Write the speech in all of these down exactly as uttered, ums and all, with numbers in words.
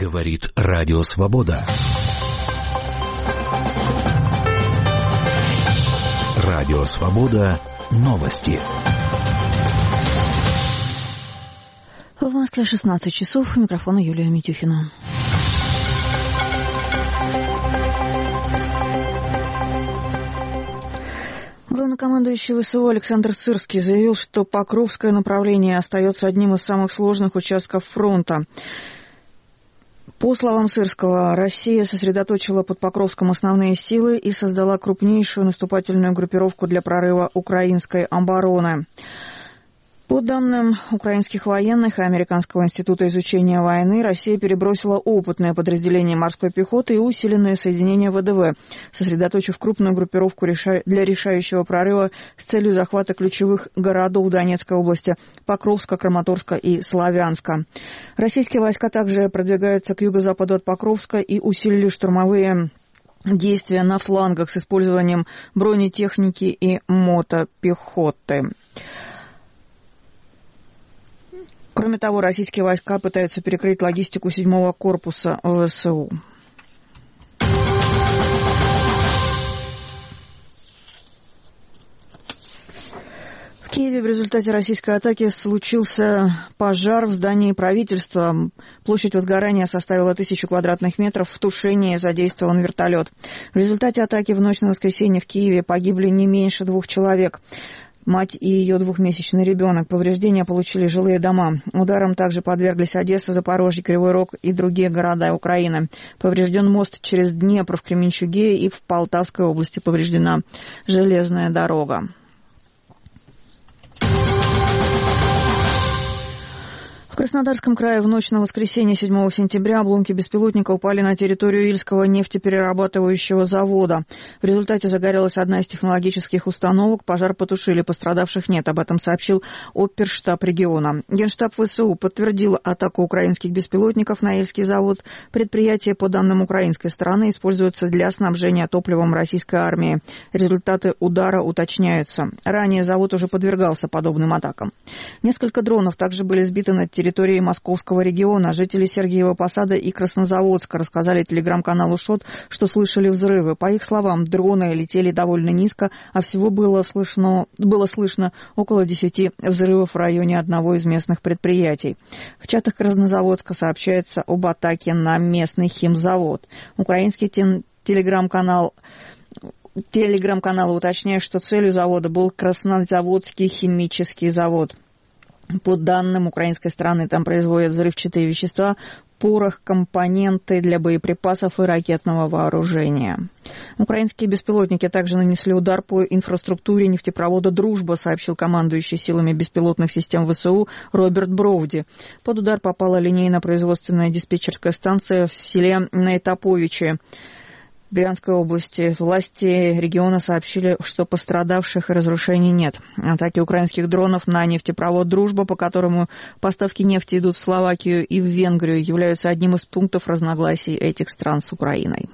Говорит Радио Свобода. Радио Свобода. Новости. В Москве шестнадцать часов. У микрофона Юлия Митюхина. Главнокомандующий ВСУ Александр Сырский заявил, что Покровское направление остается одним из самых сложных участков фронта. По словам Сырского, Россия сосредоточила под Покровском основные силы и создала крупнейшую наступательную группировку для прорыва украинской обороны. По данным украинских военных и Американского института изучения войны, Россия перебросила опытное подразделение морской пехоты и усиленное соединение ВДВ, сосредоточив крупную группировку для решающего прорыва с целью захвата ключевых городов Донецкой области – Покровска, Краматорска и Славянска. Российские войска также продвигаются к юго-западу от Покровска и усилили штурмовые действия на флангах с использованием бронетехники и мотопехоты. Кроме того, российские войска пытаются перекрыть логистику седьмого корпуса ВСУ. В Киеве в результате российской атаки случился пожар в здании правительства. Площадь возгорания составила тысячу квадратных метров. В тушении задействован вертолет. В результате атаки в ночь на воскресенье в Киеве погибли не меньше двух человек. Мать и ее двухмесячный ребенок. Повреждения получили жилые дома. Ударом также подверглись Одесса, Запорожье, Кривой Рог и другие города Украины. Поврежден мост через Днепр в Кременчуге и в Полтавской области повреждена железная дорога. В Краснодарском крае в ночь на воскресенье седьмого сентября обломки беспилотника упали на территорию Ильского нефтеперерабатывающего завода. В результате загорелась одна из технологических установок. Пожар потушили, пострадавших нет. Об этом сообщил оперштаб региона. Генштаб ВСУ подтвердил атаку украинских беспилотников на Ильский завод. Предприятие, по данным украинской стороны, используется для снабжения топливом российской армии. Результаты удара уточняются. Ранее завод уже подвергался подобным атакам. Несколько дронов также были сбиты над территорией территории Московского региона. Жители Сергиева Посада и Краснозаводска рассказали телеграм-каналу ШОТ, что слышали взрывы. По их словам, дроны летели довольно низко, а всего было слышно, было слышно около десяти взрывов в районе одного из местных предприятий. В чатах Краснозаводска сообщается об атаке на местный химзавод. Украинский телеграм-канал Телеграм-каналы уточняют, что целью завода был Краснозаводский химический завод. По данным украинской стороны, там производят взрывчатые вещества, порох, компоненты для боеприпасов и ракетного вооружения. Украинские беспилотники также нанесли удар по инфраструктуре нефтепровода «Дружба», сообщил командующий силами беспилотных систем ВСУ Роберт Броуди. Под удар попала линейно-производственная диспетчерская станция в селе Наитоповичи Брянской области. Власти региона сообщили, что пострадавших и разрушений нет. Атаки украинских дронов на нефтепровод «Дружба», по которому поставки нефти идут в Словакию и в Венгрию, являются одним из пунктов разногласий этих стран с Украиной.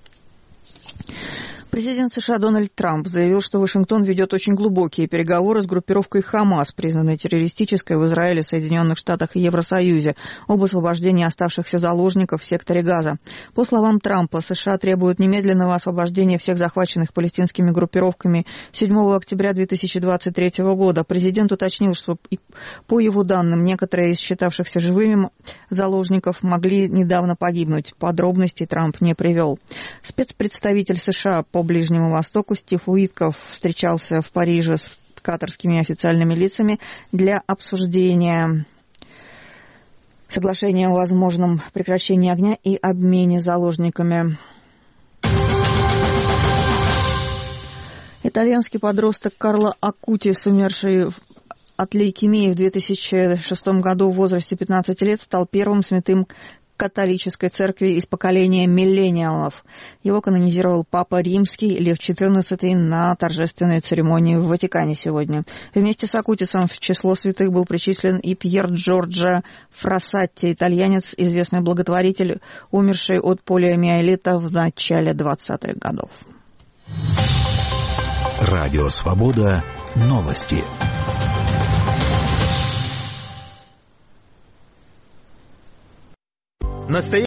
Президент США Дональд Трамп заявил, что Вашингтон ведет очень глубокие переговоры с группировкой «Хамас», признанной террористической в Израиле, Соединенных Штатах и Евросоюзе, об освобождении оставшихся заложников в секторе Газа. По словам Трампа, США требуют немедленного освобождения всех захваченных палестинскими группировками седьмого октября две тысячи двадцать третьего года. Президент уточнил, что по его данным некоторые из считавшихся живыми заложников могли недавно погибнуть. Подробностей Трамп не привел. Спецпредставитель США по Ближнему Востоку Стив Уитков встречался в Париже с катарскими официальными лицами для обсуждения соглашения о возможном прекращении огня и обмене заложниками. Итальянский подросток Карло Акутис, умерший от лейкемии в две тысячи шестом году в возрасте пятнадцати лет, стал первым святым католической церкви из поколения миллениалов. Его канонизировал Папа Римский Лев четырнадцатый на торжественной церемонии в Ватикане сегодня. Вместе с Акутисом в число святых был причислен и Пьер Джорджо Фрассатти, итальянец, известный благотворитель, умерший от полиомиелита в начале двадцатых годов. Радио Свобода. Новости. Настоящий